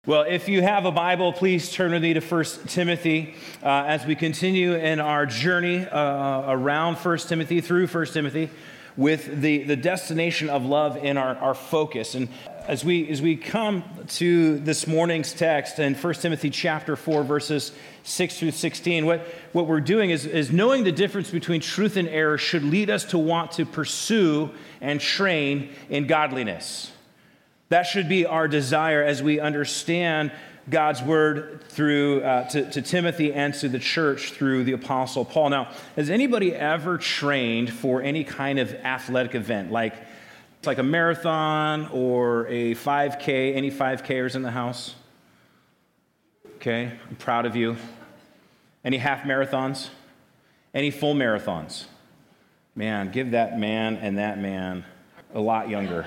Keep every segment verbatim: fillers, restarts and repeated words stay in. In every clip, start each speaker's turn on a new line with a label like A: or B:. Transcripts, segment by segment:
A: Well, if you have a Bible, please turn with me to First Timothy uh, as we continue in our journey uh, around First Timothy, through First Timothy, with the, the destination of love in our, our focus. And as we as we come to this morning's text in First Timothy chapter four, verses six through sixteen, what, what we're doing is, is knowing the difference between truth and error should lead us to want to pursue and train in godliness. That should be our desire as we understand God's word through uh, to, to Timothy and to the church through the Apostle Paul. Now, has anybody ever trained for any kind of athletic event, like like a marathon or a five K? Any five Kers in the house? Okay, I'm proud of you. Any half marathons? Any full marathons? Man, give that man and that man a lot younger.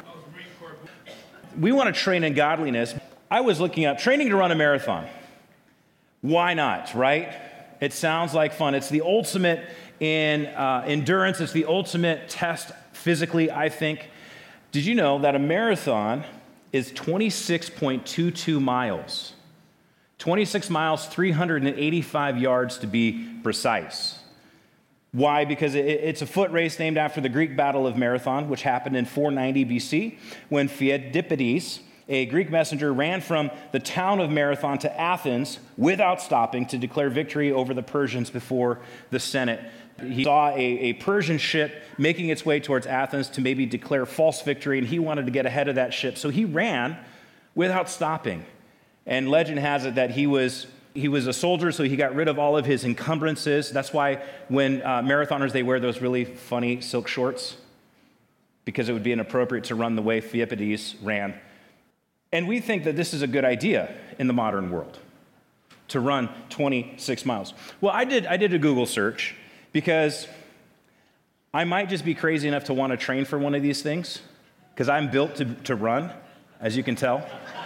A: We want to train in godliness. I was looking up training to run a marathon. Why not, right? It sounds like fun. It's the ultimate in uh, endurance. It's the ultimate test physically, I think. Did you know that a marathon is twenty-six point two two miles? twenty-six miles, three hundred eighty-five yards to be precise. Why? Because it's a foot race named after the Greek Battle of Marathon, which happened in four ninety B C, when Pheidippides, a Greek messenger, ran from the town of Marathon to Athens without stopping to declare victory over the Persians before the Senate. He saw a, a Persian ship making its way towards Athens to maybe declare false victory, and he wanted to get ahead of that ship. So he ran without stopping. And legend has it that he was He was a soldier, so he got rid of all of his encumbrances. That's why when uh, marathoners, they wear those really funny silk shorts, because it would be inappropriate to run the way Pheidippides ran. And we think that this is a good idea in the modern world, to run twenty-six miles. Well, I did, I did a Google search, because I might just be crazy enough to want to train for one of these things, because I'm built to, to run, as you can tell.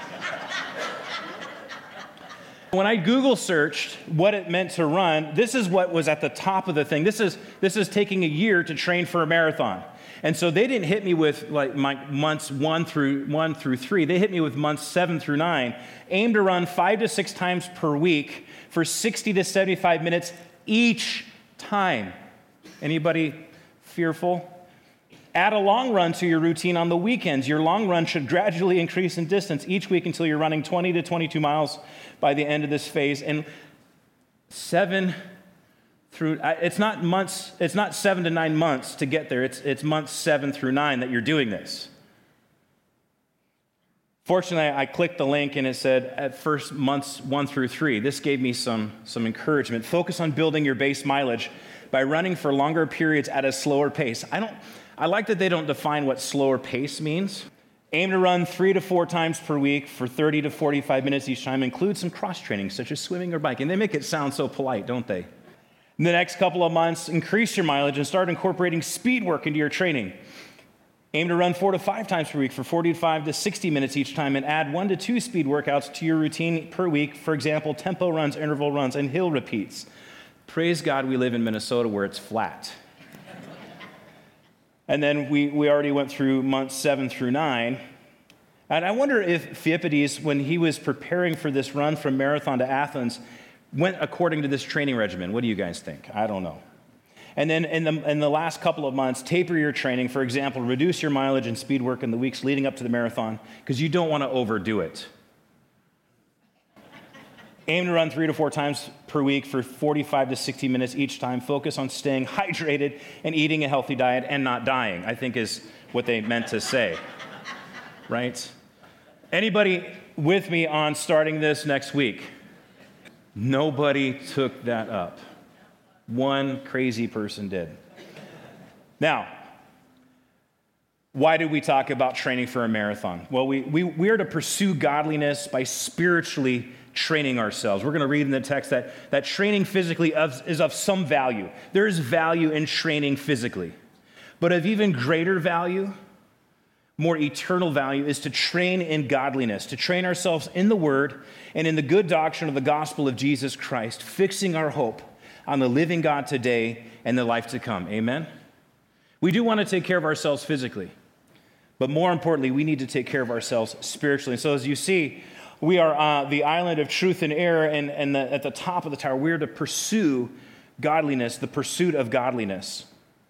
A: When I Google searched what it meant to run, this is what was at the top of the thing. This is this is taking a year to train for a marathon. And so they didn't hit me with like my months one through one through three. They hit me with months seven through nine. Aim to run five to six times per week for sixty to seventy-five minutes each time. Anybody fearful? Add a long run to your routine on the weekends. Your long run should gradually increase in distance each week until you're running twenty to twenty-two miles by the end of this phase. And seven through, it's not months, it's not seven to nine months to get there. It's, it's months seven through nine that you're doing this. Fortunately, I clicked the link and it said at first months one through three. This gave me some, some encouragement. Focus on building your base mileage by running for longer periods at a slower pace. I don't, I like that they don't define what slower pace means. Aim to run three to four times per week for thirty to forty-five minutes each time. Include some cross-training, such as swimming or biking. They make it sound so polite, don't they? In the next couple of months, increase your mileage and start incorporating speed work into your training. Aim to run four to five times per week for forty-five to sixty minutes each time, and add one to two speed workouts to your routine per week. For example, tempo runs, interval runs, and hill repeats. Praise God we live in Minnesota where it's flat. And then we, we already went through months seven through nine. And I wonder if Pheidippides, when he was preparing for this run from Marathon to Athens, went according to this training regimen. What do you guys think? I don't know. And then in the, in the last couple of months, taper your training. For example, reduce your mileage and speed work in the weeks leading up to the marathon, because you don't want to overdo it. Aim to run three to four times per week for forty-five to sixty minutes each time. Focus on staying hydrated and eating a healthy diet and not dying, I think is what they meant to say, right? Anybody with me on starting this next week? Nobody took that up. One crazy person did. Now, why did we talk about training for a marathon? Well, we, we, we are to pursue godliness by spiritually training ourselves. We're going to read in the text that, that training physically of, is of some value. There is value in training physically. But of even greater value, more eternal value, is to train in godliness, to train ourselves in the Word and in the good doctrine of the gospel of Jesus Christ, fixing our hope on the living God today and the life to come. Amen? We do want to take care of ourselves physically, but more importantly, we need to take care of ourselves spiritually. And so as you see We are uh, the island of truth and error, and, and the, at the top of the tower, we are to pursue godliness, the pursuit of godliness.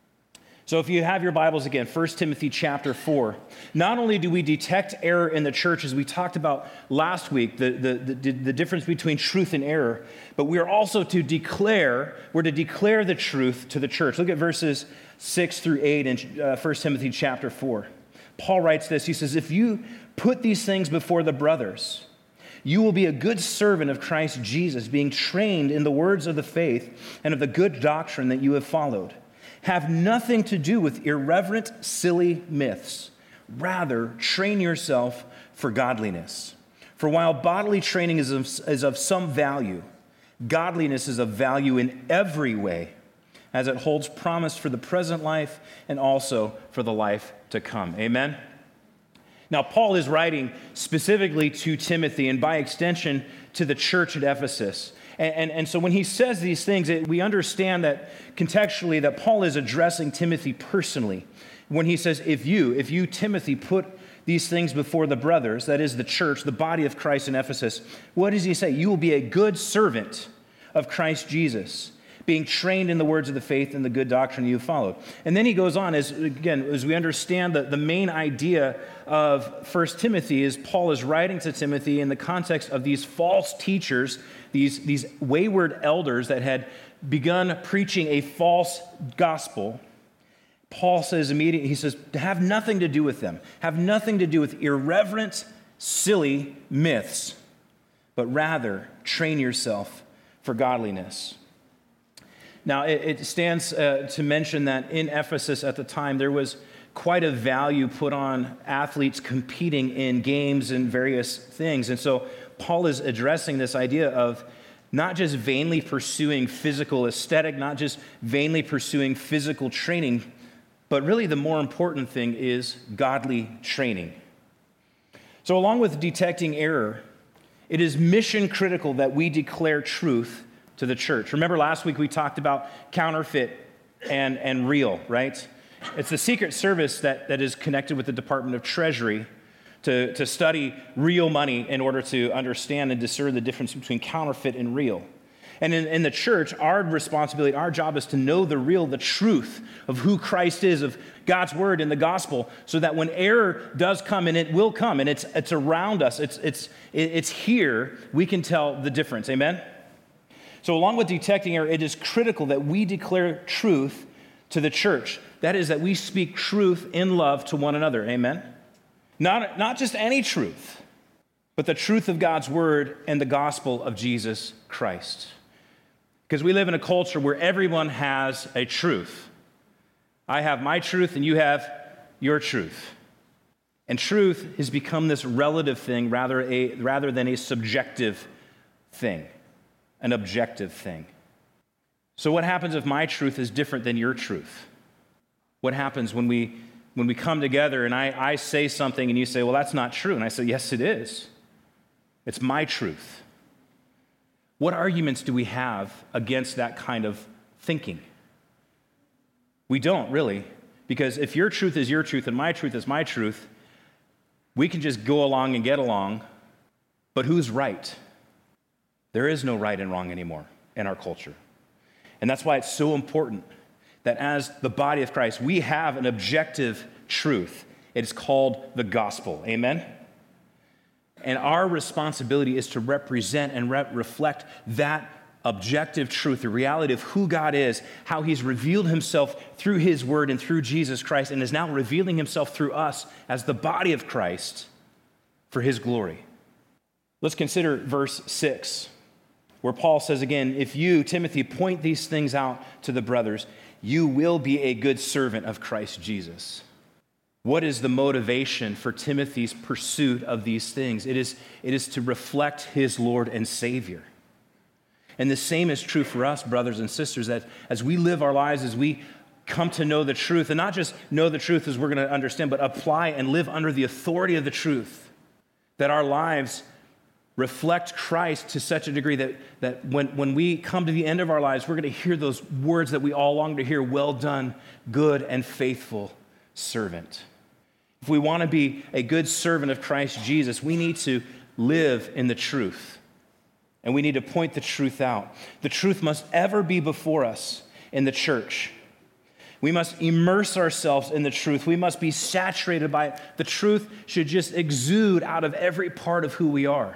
A: So if you have your Bibles again, First Timothy chapter four, not only do we detect error in the church, as we talked about last week, the, the, the, the difference between truth and error, but we are also to declare, we're to declare the truth to the church. Look at verses six through eight in uh, First Timothy chapter four. Paul writes this, he says, if you put these things before the brothers, you will be a good servant of Christ Jesus, being trained in the words of the faith and of the good doctrine that you have followed. Have nothing to do with irreverent, silly myths. Rather, train yourself for godliness. For while bodily training is of, is of some value, godliness is of value in every way, as it holds promise for the present life and also for the life to come. Amen? Now, Paul is writing specifically to Timothy and by extension to the church at Ephesus. And, and, and so when he says these things, it, we understand that contextually that Paul is addressing Timothy personally. When he says, if you, if you, Timothy, put these things before the brothers, that is the church, the body of Christ in Ephesus, what does he say? You will be a good servant of Christ Jesus, being trained in the words of the faith and the good doctrine you have followed. And then he goes on, as again, as we understand that the main idea of First Timothy is Paul is writing to Timothy in the context of these false teachers, these, these wayward elders that had begun preaching a false gospel. Paul says immediately, he says, have nothing to do with them. Have nothing to do with irreverent, silly myths, but rather train yourself for godliness. Now, it, it stands uh, to mention that in Ephesus at the time, there was quite a value put on athletes competing in games and various things. And so Paul is addressing this idea of not just vainly pursuing physical aesthetic, not just vainly pursuing physical training, but really the more important thing is godly training. So along with detecting error, it is mission critical that we declare truth to the church. Remember last week we talked about counterfeit and, and real, right? It's the Secret Service that, that is connected with the Department of Treasury to, to study real money in order to understand and discern the difference between counterfeit and real. And in, in the church, our responsibility, our job is to know the real, the truth of who Christ is, of God's word and the gospel, so that when error does come, and it will come, and it's, it's around us, it's, it's, it's here, we can tell the difference. Amen? So along with detecting error, it is critical that we declare truth to the church. That is, that we speak truth in love to one another. Amen? Not, not just any truth, but the truth of God's word and the gospel of Jesus Christ. Because we live in a culture where everyone has a truth. I have my truth and you have your truth. And truth has become this relative thing rather, a, rather than a subjective thing. An objective thing. So what happens if my truth is different than your truth? What happens when we when we come together and I, I say something and you say, well, that's not true. And I say, yes, it is. It's my truth. What arguments do we have against that kind of thinking? We don't really, because if your truth is your truth and my truth is my truth, we can just go along and get along, but who's right? There is no right and wrong anymore in our culture. And that's why it's so important that as the body of Christ, we have an objective truth. It is called the gospel. Amen? And our responsibility is to represent and re- reflect that objective truth, the reality of who God is, how he's revealed himself through his word and through Jesus Christ, and is now revealing himself through us as the body of Christ for his glory. Let's consider verse six. Where Paul says again, if you, Timothy, point these things out to the brothers, you will be a good servant of Christ Jesus. What is the motivation for Timothy's pursuit of these things? It is, it is to reflect his Lord and Savior. And the same is true for us, brothers and sisters, that as we live our lives, as we come to know the truth, and not just know the truth as we're going to understand, but apply and live under the authority of the truth, that our lives reflect Christ to such a degree that, that when, when we come to the end of our lives, we're going to hear those words that we all long to hear, well done, good and faithful servant. If we want to be a good servant of Christ Jesus, we need to live in the truth. And we need to point the truth out. The truth must ever be before us in the church. We must immerse ourselves in the truth. We must be saturated by it. The truth should just exude out of every part of who we are.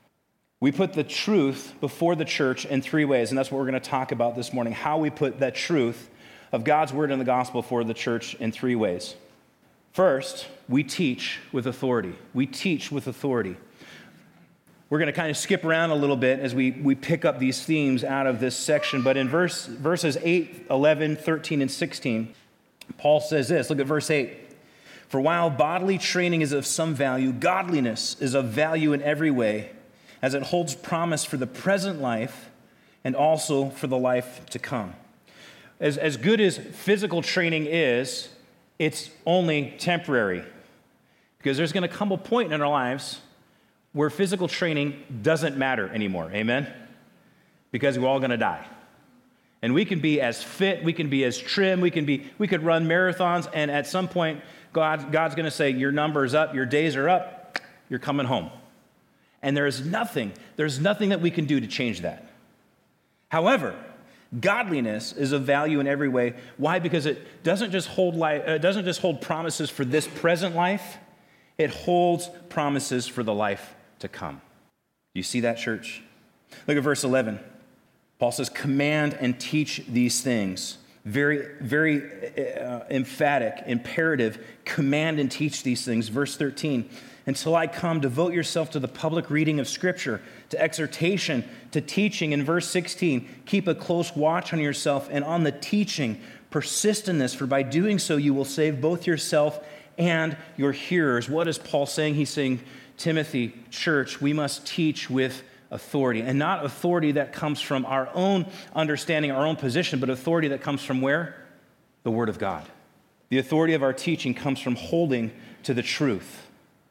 A: We put the truth before the church in three ways, and that's what we're going to talk about this morning, how we put that truth of God's word and the gospel for the church in three ways. First, we teach with authority. We teach with authority. We're going to kind of skip around a little bit as we, we pick up these themes out of this section. But in verse, verses eight, eleven, thirteen, and sixteen, Paul says this. Look at verse eight. For while bodily training is of some value, godliness is of value in every way, as it holds promise for the present life and also for the life to come. As, as good as physical training is, it's only temporary. Because there's going to come a point in our lives where physical training doesn't matter anymore, amen? Because we're all gonna die. And we can be as fit, we can be as trim, we can be, we could run marathons, and at some point, God, God's gonna say, your number's up, your days are up, you're coming home. And there's nothing, there's nothing that we can do to change that. However, godliness is of value in every way. Why? Because it doesn't just hold life, it doesn't just hold promises for this present life, it holds promises for the life to come. Do you see that, church? Look at verse eleven. Paul says, command and teach these things. Very, very uh, emphatic, imperative. Command and teach these things. Verse thirteen, until I come, devote yourself to the public reading of Scripture, to exhortation, to teaching. In verse sixteen, keep a close watch on yourself and on the teaching. Persist in this, for by doing so you will save both yourself and your hearers. What is Paul saying? He's saying, Timothy, church, we must teach with authority, and not authority that comes from our own understanding, our own position, but authority that comes from where? The Word of God. The authority of our teaching comes from holding to the truth.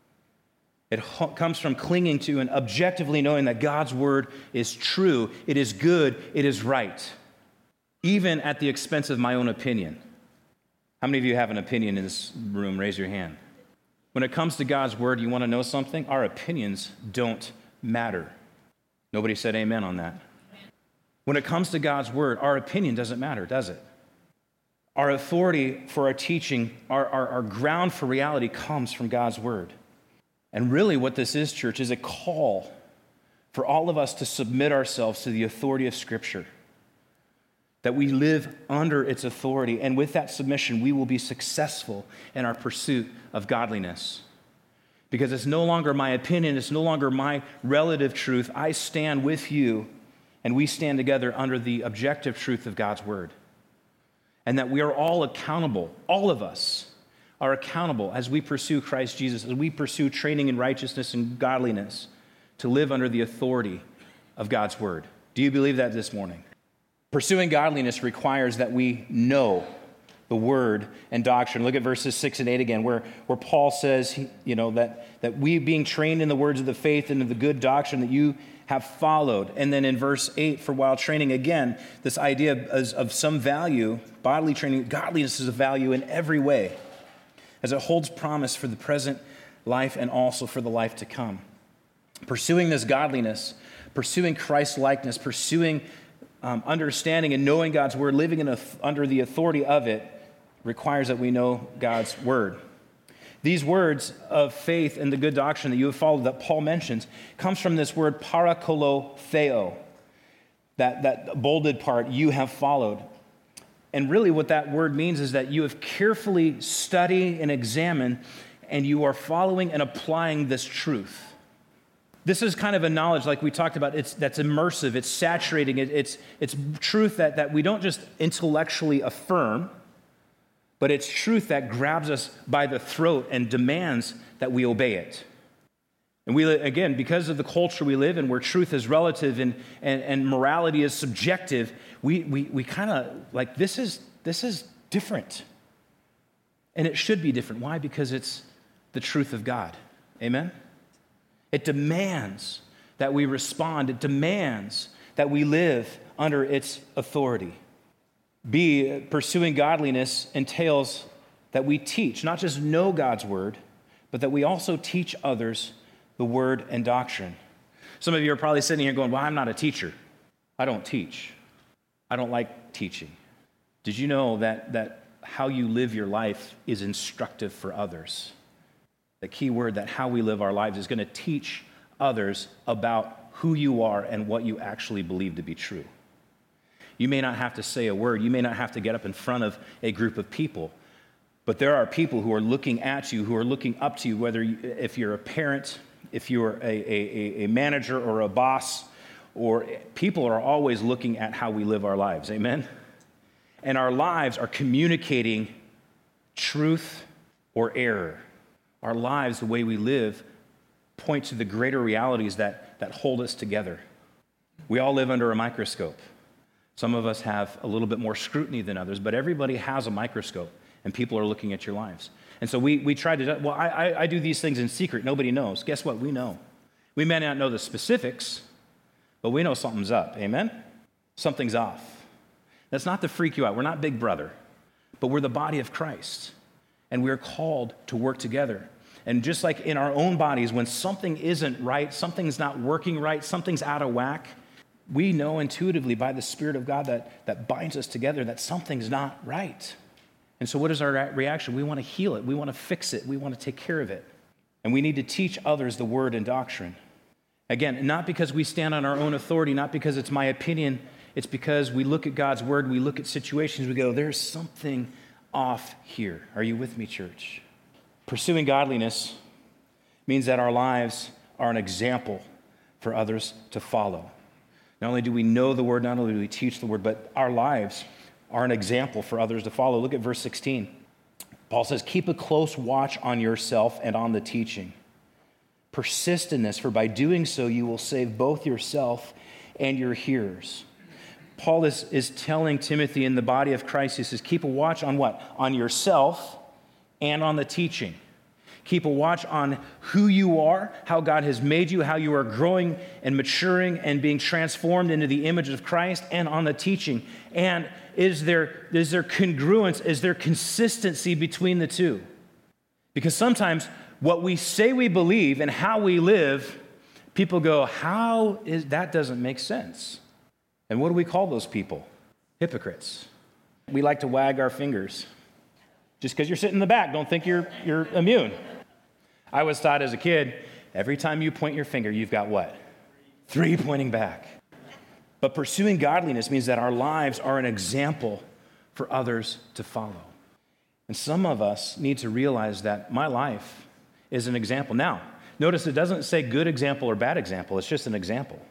A: It ho- comes from clinging to and objectively knowing that God's Word is true, it is good, it is right, even at the expense of my own opinion. How many of you have an opinion in this room? Raise your hand. When it comes to God's word, you want to know something? Our opinions don't matter. Nobody said amen on that. When it comes to God's word, our opinion doesn't matter, does it? Our authority for our teaching, our, our, our ground for reality comes from God's word. And really what this is, church, is a call for all of us to submit ourselves to the authority of Scripture, that we live under its authority, and with that submission, we will be successful in our pursuit of godliness. Because it's no longer my opinion, it's no longer my relative truth. I stand with you, and we stand together under the objective truth of God's word. And that we are all accountable, all of us are accountable as we pursue Christ Jesus, as we pursue training in righteousness and godliness, to live under the authority of God's word. Do you believe that this morning? Pursuing godliness requires that we know the word and doctrine. Look at verses six and eight again, where, where Paul says, you know, that, that we being trained in the words of the faith and of the good doctrine that you have followed. And then in verse eight, for while training, again, this idea of, of some value, bodily training, godliness is a value in every way, as it holds promise for the present life and also for the life to come. Pursuing this godliness, pursuing Christ's likeness, pursuing Um, understanding and knowing God's word, living in a, under the authority of it, requires that we know God's word. These words of faith and the good doctrine that you have followed, that Paul mentions, comes from this word parakolotheo, that, that bolded part, you have followed. And really what that word means is that you have carefully studied and examined, and you are following and applying this truth. This is kind of a knowledge, like we talked about, it's, that's immersive, it's saturating, it, it's, it's truth that, that we don't just intellectually affirm, but it's truth that grabs us by the throat and demands that we obey it. And we, again, because of the culture we live in, where truth is relative and, and, and morality is subjective, we, we, we kind of, like, this is, this is different. And it should be different. Why? Because it's the truth of God. Amen? It demands that we respond. It demands that we live under its authority. B, pursuing godliness entails that we teach, not just know God's word, but that we also teach others the word and doctrine. Some of you are probably sitting here going, well, I'm not a teacher. I don't teach. I don't like teaching. Did you know that, that how you live your life is instructive for others? The key word, that how we live our lives is going to teach others about who you are and what you actually believe to be true. You may not have to say a word. You may not have to get up in front of a group of people. But there are people who are looking at you, who are looking up to you, whether you, if you're a parent, if you're a, a, a manager or a boss, or people are always looking at how we live our lives. Amen? And our lives are communicating truth or error. Our lives, the way we live, point to the greater realities that, that hold us together. We all live under a microscope. Some of us have a little bit more scrutiny than others, but everybody has a microscope, and people are looking at your lives. And so we we try to, well, I, I, I do these things in secret. Nobody knows. Guess what? We know. We may not know the specifics, but we know something's up. Amen? Something's off. That's not to freak you out. We're not Big Brother, but we're the body of Christ, and we're called to work together. And just like in our own bodies, when something isn't right, something's not working right, something's out of whack, we know intuitively by the Spirit of God that, that binds us together that something's not right. And so what is our reaction? We want to heal it. We want to fix it. We want to take care of it. And we need to teach others the word and doctrine. Again, not because we stand on our own authority, not because it's my opinion. It's because we look at God's word, we look at situations, we go, there's something off here. Are you with me, church? Pursuing godliness means that our lives are an example for others to follow. Not only do we know the word, not only do we teach the word, but our lives are an example for others to follow. Look at verse sixteen. Paul says, keep a close watch on yourself and on the teaching. Persist in this, for by doing so you will save both yourself and your hearers. Paul is, is telling Timothy in the body of Christ, he says, keep a watch on what? On yourself and on the teaching. Keep a watch on who you are, how God has made you, how you are growing and maturing and being transformed into the image of Christ, and on the teaching. And is there, is there congruence? Is there consistency between the two? Because sometimes what we say we believe and how we live, people go, how is that doesn't make sense? And what do we call those people? Hypocrites. We like to wag our fingers. Just because you're sitting in the back, don't think you're, you're immune. I was taught as a kid, every time you point your finger, you've got what? Three pointing back. But pursuing godliness means that our lives are an example for others to follow. And some of us need to realize that my life is an example. Now, notice it doesn't say good example or bad example. It's just an example.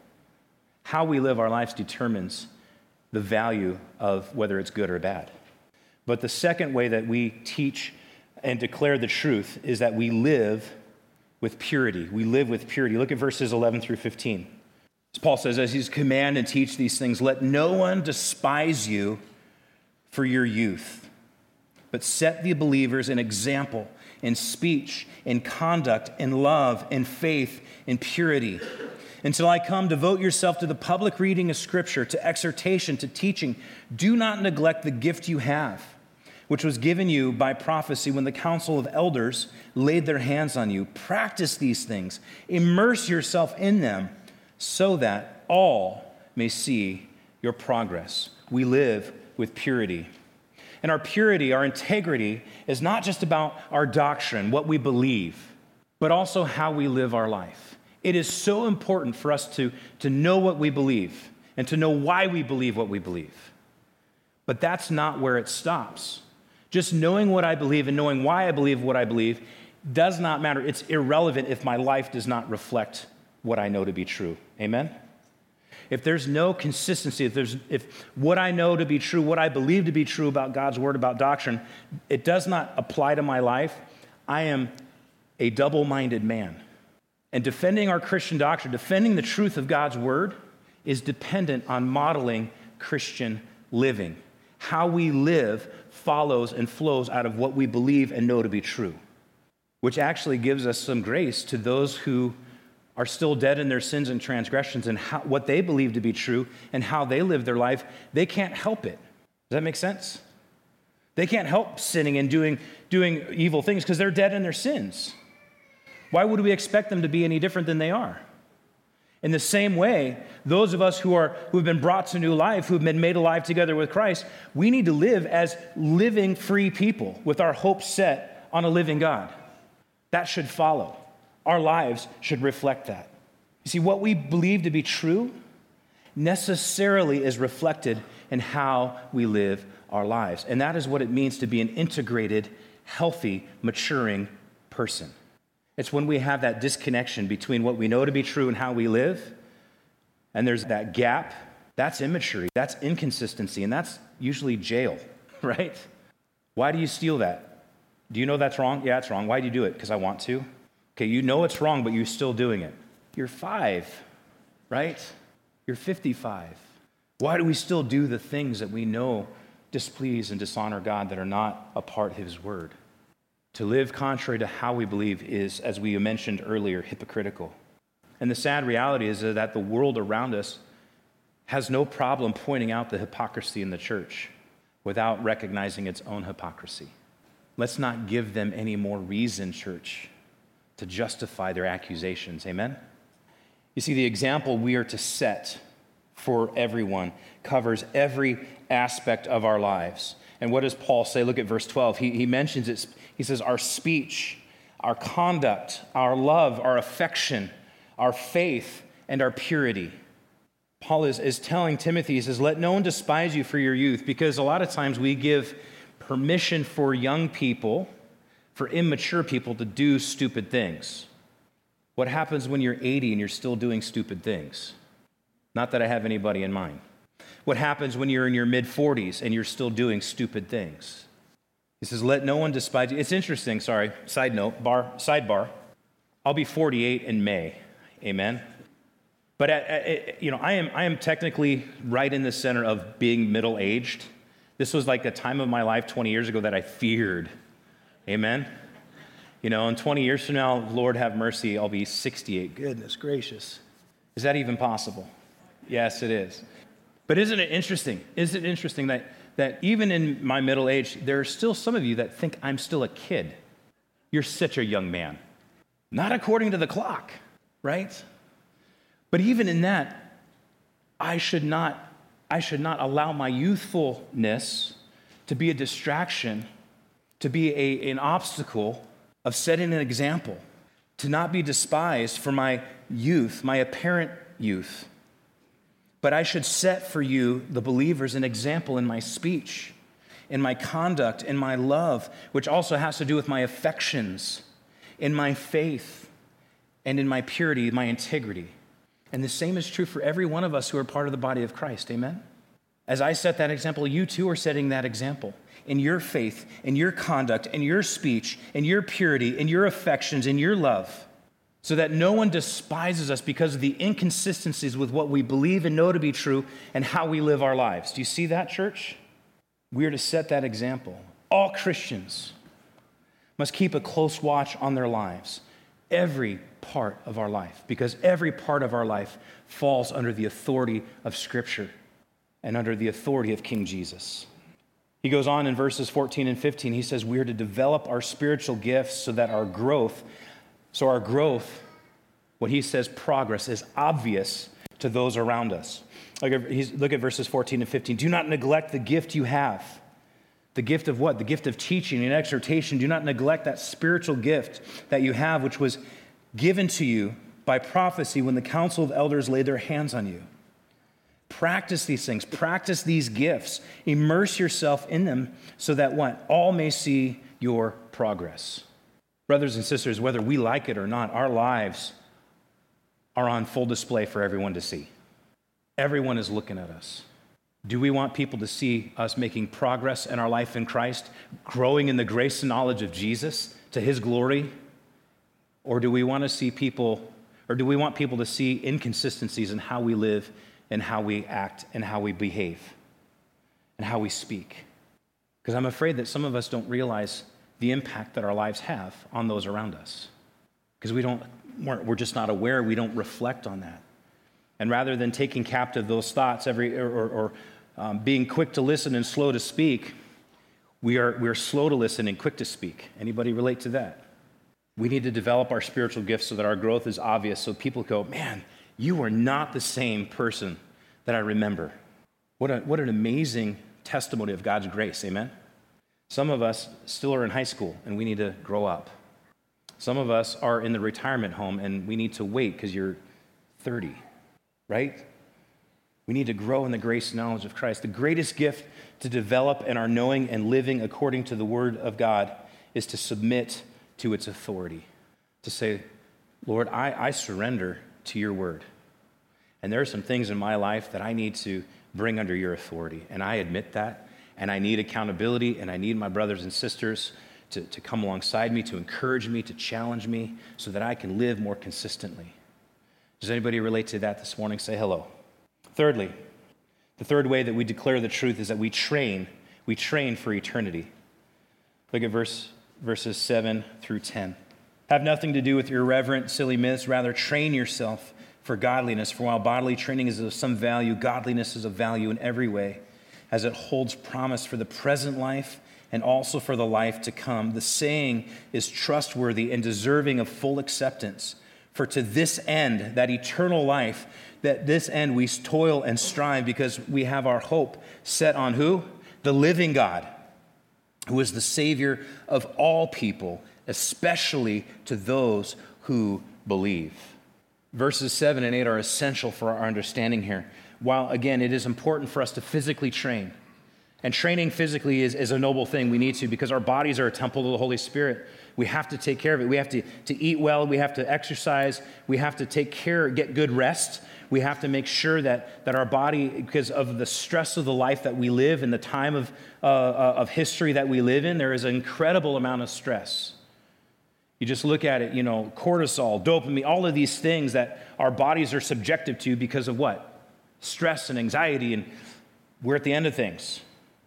A: How we live our lives determines the value of whether it's good or bad. But the second way that we teach and declare the truth is that we live with purity. We live with purity. Look at verses eleven through fifteen. As Paul says, as he's command and teach these things, let no one despise you for your youth, but set the believers an example in speech, in conduct, in love, in faith, in purity. Until I come, devote yourself to the public reading of Scripture, to exhortation, to teaching. Do not neglect the gift you have, which was given you by prophecy when the council of elders laid their hands on you. Practice these things. Immerse yourself in them so that all may see your progress. We live with purity. And our purity, our integrity, is not just about our doctrine, what we believe, but also how we live our life. It is so important for us to, to know what we believe and to know why we believe what we believe. But that's not where it stops. Just knowing what I believe and knowing why I believe what I believe does not matter. It's irrelevant if my life does not reflect what I know to be true. Amen? If there's no consistency, if there's if what I know to be true, what I believe to be true about God's word, about doctrine, it does not apply to my life, I am a double-minded man. And defending our Christian doctrine, defending the truth of God's word, is dependent on modeling Christian living. How we live follows and flows out of what we believe and know to be true, which actually gives us some grace to those who are still dead in their sins and transgressions, and how, what they believe to be true and how they live their life. They can't help it. Does that make sense? They can't help sinning and doing, doing evil things because they're dead in their sins. Why would we expect them to be any different than they are? In the same way, those of us who are who have been brought to new life, who have been made alive together with Christ, we need to live as living free people with our hope set on a living God. That should follow. Our lives should reflect that. You see, what we believe to be true necessarily is reflected in how we live our lives. And that is what it means to be an integrated, healthy, maturing person. It's when we have that disconnection between what we know to be true and how we live, and there's that gap. That's immaturity, that's inconsistency, and that's usually jail, right? Why do you steal that? Do you know that's wrong? Yeah, it's wrong. Why do you do it? Because I want to. Okay, you know it's wrong, but you're still doing it. You're five, right? You're fifty-five. Why do we still do the things that we know displease and dishonor God, that are not a part of his word? To live contrary to how we believe is, as we mentioned earlier, hypocritical. And the sad reality is that the world around us has no problem pointing out the hypocrisy in the church without recognizing its own hypocrisy. Let's not give them any more reason, church, to justify their accusations. Amen? You see, the example we are to set for everyone covers every aspect of our lives. And what does Paul say? Look at verse twelve. He, he mentions it. He says, our speech, our conduct, our love, our affection, our faith, and our purity. Paul is, is telling Timothy, he says, let no one despise you for your youth, because a lot of times we give permission for young people, for immature people to do stupid things. What happens when you're eighty and you're still doing stupid things? Not that I have anybody in mind. What happens when you're in your mid-forties and you're still doing stupid things? He says, let no one despise you. It's interesting, sorry, side note, bar, sidebar. I'll be forty-eight in May, amen? But, at, at, you know, I am I am technically right in the center of being middle-aged. This was like a time of my life twenty years ago that I feared, amen? You know, and twenty years from now, Lord have mercy, I'll be sixty-eight. Goodness gracious. Is that even possible? Yes, it is. But isn't it interesting? Isn't it interesting that, that even in my middle age, there are still some of you that think I'm still a kid? You're such a young man. Not according to the clock, right? But even in that, I should not, I should not allow my youthfulness to be a distraction, to be a, an obstacle of setting an example, to not be despised for my youth, my apparent youth. But I should set for you, the believers, an example in my speech, in my conduct, in my love, which also has to do with my affections, in my faith, and in my purity, my integrity. And the same is true for every one of us who are part of the body of Christ, amen? As I set that example, you too are setting that example in your faith, in your conduct, in your speech, in your purity, in your affections, in your love, so that no one despises us because of the inconsistencies with what we believe and know to be true and how we live our lives. Do you see that, church? We are to set that example. All Christians must keep a close watch on their lives, every part of our life, because every part of our life falls under the authority of Scripture and under the authority of King Jesus. He goes on in verses fourteen and fifteen, he says, we are to develop our spiritual gifts so that our growth So our growth, what he says, progress, is obvious to those around us. Look at, he's, look at verses fourteen and fifteen. Do not neglect the gift you have. The gift of what? The gift of teaching and exhortation. Do not neglect that spiritual gift that you have, which was given to you by prophecy when the council of elders laid their hands on you. Practice these things. Practice these gifts. Immerse yourself in them so that what? All may see your progress. Brothers and sisters, whether we like it or not, our lives are on full display for everyone to see. Everyone is looking at us. Do we want people to see us making progress in our life in Christ, growing in the grace and knowledge of Jesus to his glory? Or do we want to see people, or do we want people to see inconsistencies in how we live and how we act and how we behave and how we speak? Because I'm afraid that some of us don't realize the impact that our lives have on those around us. Because we don't, we're, we're just not aware, we don't reflect on that. And rather than taking captive those thoughts every, or, or, or um, being quick to listen and slow to speak, we are, we are slow to listen and quick to speak. Anybody relate to that? We need to develop our spiritual gifts so that our growth is obvious, so people go, man, you are not the same person that I remember. What, a, what an amazing testimony of God's grace, amen? Some of us still are in high school, and we need to grow up. Some of us are in the retirement home, and we need to wait because you're thirty, right? We need to grow in the grace and knowledge of Christ. The greatest gift to develop in our knowing and living according to the Word of God is to submit to its authority, to say, Lord, I, I surrender to your Word. And there are some things in my life that I need to bring under your authority, and I admit that, and I need accountability, and I need my brothers and sisters to, to come alongside me, to encourage me, to challenge me, so that I can live more consistently. Does anybody relate to that this morning? Say hello. Thirdly, the third way that we declare the truth is that we train, we train for eternity. Look at verse, verses seven through ten. Have nothing to do with your irreverent, silly myths. Rather, train yourself for godliness. For while bodily training is of some value, godliness is of value in every way, as it holds promise for the present life and also for the life to come. The saying is trustworthy and deserving of full acceptance. For to this end, that eternal life, that this end we toil and strive because we have our hope set on who? The living God, who is the Savior of all people, especially to those who believe. Verses seven and eight are essential for our understanding here. While, again, it is important for us to physically train, and training physically is, is a noble thing. We need to, because our bodies are a temple of the Holy Spirit. We have to take care of it. We have to, to eat well. We have to exercise. We have to take care, get good rest. We have to make sure that, that our body, because of the stress of the life that we live and the time of, uh, of history that we live in, there is an incredible amount of stress. You just look at it, you know, cortisol, dopamine, all of these things that our bodies are subjective to because of what? Stress and anxiety, and we're at the end of things.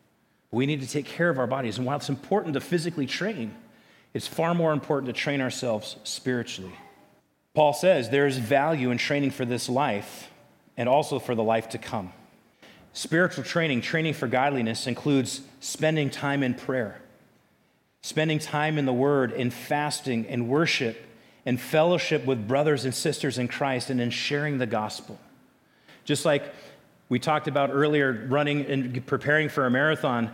A: We need to take care of our bodies. And while it's important to physically train, it's far more important to train ourselves spiritually. Paul says there is value in training for this life and also for the life to come. Spiritual training, training for godliness, includes spending time in prayer, spending time in the Word, in fasting and worship, and fellowship with brothers and sisters in Christ, and in sharing the gospel. Just like we talked about earlier, running and preparing for a marathon,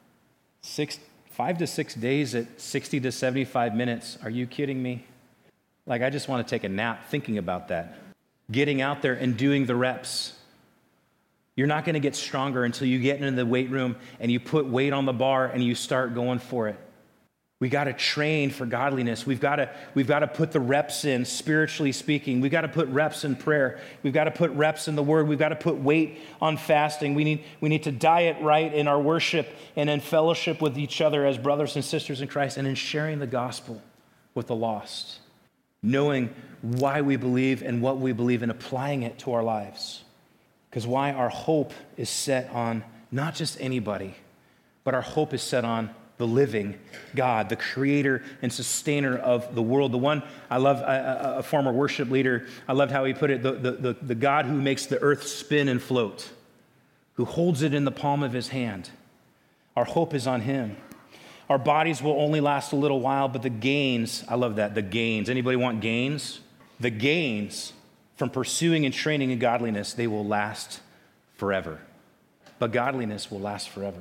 A: six, five to six days at sixty to seventy-five minutes. Are you kidding me? Like, I just want to take a nap thinking about that. Getting out there and doing the reps. You're not going to get stronger until you get into the weight room and you put weight on the bar and you start going for it. We got to train for godliness. We've got to, we've got to put the reps in, spiritually speaking. We've got to put reps in prayer. We've got to put reps in the Word. We've got to put weight on fasting. We need, we need to diet right in our worship and in fellowship with each other as brothers and sisters in Christ, and in sharing the gospel with the lost, knowing why we believe and what we believe and applying it to our lives. Because why? Our hope is set on not just anybody, but our hope is set on the living God, the creator and sustainer of the world. The one, I love, a, a former worship leader, I loved how he put it, the, the, the, the God who makes the earth spin and float, who holds it in the palm of his hand. Our hope is on him. Our bodies will only last a little while, but the gains, I love that, the gains. Anybody want gains? The gains from pursuing and training in godliness, they will last forever. But godliness will last forever.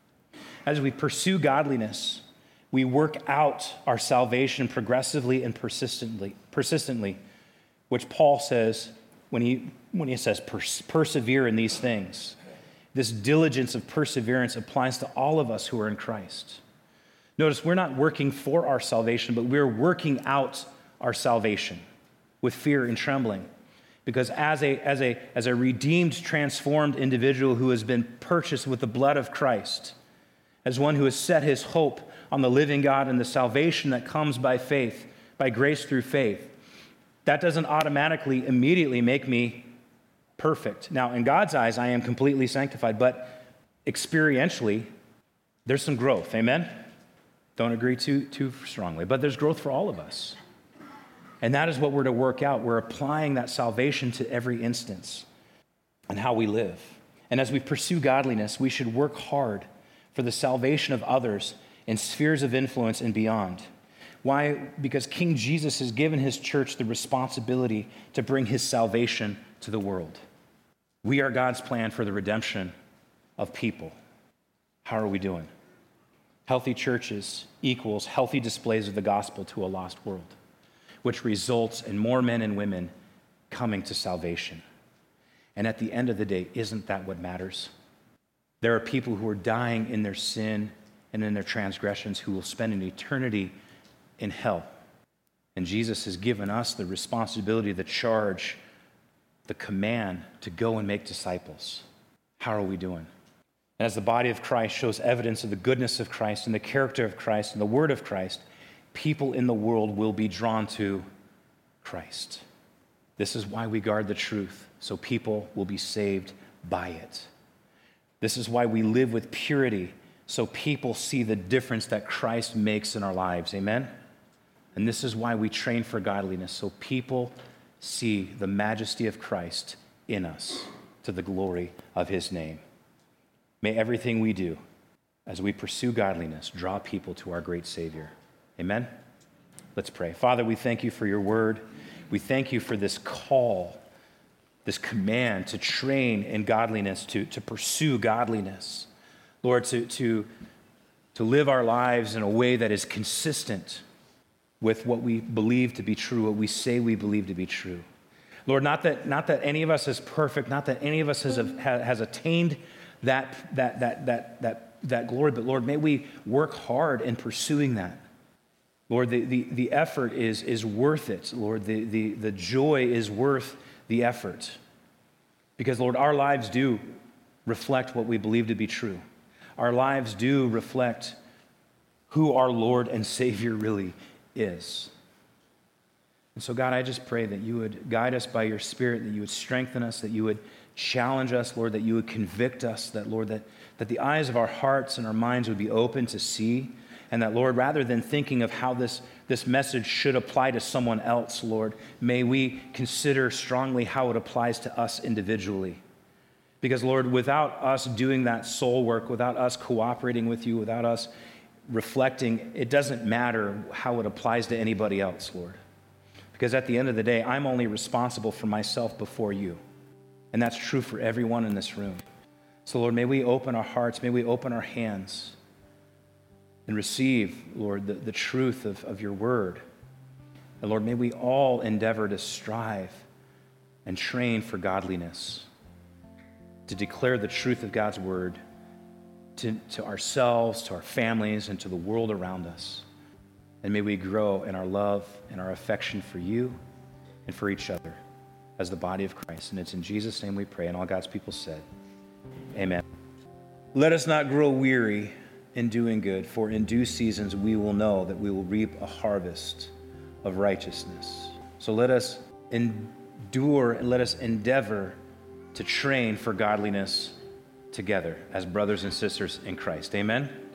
A: As we pursue godliness, we work out our salvation progressively and persistently, persistently, which Paul says when he, when he says pers- persevere in these things. This diligence of perseverance applies to all of us who are in Christ. Notice, we're not working for our salvation, but we're working out our salvation with fear and trembling. Because as a, as a, as a redeemed, transformed individual who has been purchased with the blood of Christ, as one who has set his hope on the living God and the salvation that comes by faith, by grace through faith, that doesn't automatically, immediately make me perfect. Now, in God's eyes, I am completely sanctified, but experientially, there's some growth, amen? Don't agree too, too strongly, but there's growth for all of us. And that is what we're to work out. We're applying that salvation to every instance and how we live. And as we pursue godliness, we should work hard for the salvation of others in spheres of influence and beyond. Why? Because King Jesus has given his church the responsibility to bring his salvation to the world. We are God's plan for the redemption of people. How are we doing? Healthy churches equals healthy displays of the gospel to a lost world, which results in more men and women coming to salvation. And at the end of the day, isn't that what matters? There are people who are dying in their sin and in their transgressions who will spend an eternity in hell. And Jesus has given us the responsibility, the charge, the command to go and make disciples. How are we doing? And as the body of Christ shows evidence of the goodness of Christ and the character of Christ and the word of Christ, people in the world will be drawn to Christ. This is why we guard the truth, so people will be saved by it. This is why we live with purity, so people see the difference that Christ makes in our lives. Amen? And this is why we train for godliness, so people see the majesty of Christ in us to the glory of his name. May everything we do as we pursue godliness draw people to our great Savior. Amen? Let's pray. Father, we thank you for your word. We thank you for this call, this command to train in godliness, to, to pursue godliness. Lord, to, to, to live our lives in a way that is consistent with what we believe to be true, what we say we believe to be true. Lord, not that, not that any of us is perfect, not that any of us has, has attained that, that, that, that, that, that glory, but Lord, may we work hard in pursuing that. Lord, the, the, the effort is, is worth it. Lord, the, the, the joy is worth the effort. Because, Lord, our lives do reflect what we believe to be true. Our lives do reflect who our Lord and Savior really is. And so, God, I just pray that you would guide us by your Spirit, that you would strengthen us, that you would challenge us, Lord, that you would convict us, that, Lord, that, that the eyes of our hearts and our minds would be open to see, and that, Lord, rather than thinking of how this, this message should apply to someone else, Lord, may we consider strongly how it applies to us individually. Because, Lord, without us doing that soul work, without us cooperating with you, without us reflecting, it doesn't matter how it applies to anybody else, Lord. Because at the end of the day, I'm only responsible for myself before you. And that's true for everyone in this room. So, Lord, may we open our hearts, may we open our hands and receive, Lord, the, the truth of, of your word. And Lord, may we all endeavor to strive and train for godliness, to declare the truth of God's word to, to ourselves, to our families, and to the world around us. And may we grow in our love and our affection for you and for each other as the body of Christ. And it's in Jesus' name we pray, and all God's people said, amen. Let us not grow weary in doing good, for in due seasons we will know that we will reap a harvest of righteousness. So let us endure and let us endeavor to train for godliness together as brothers and sisters in Christ. Amen.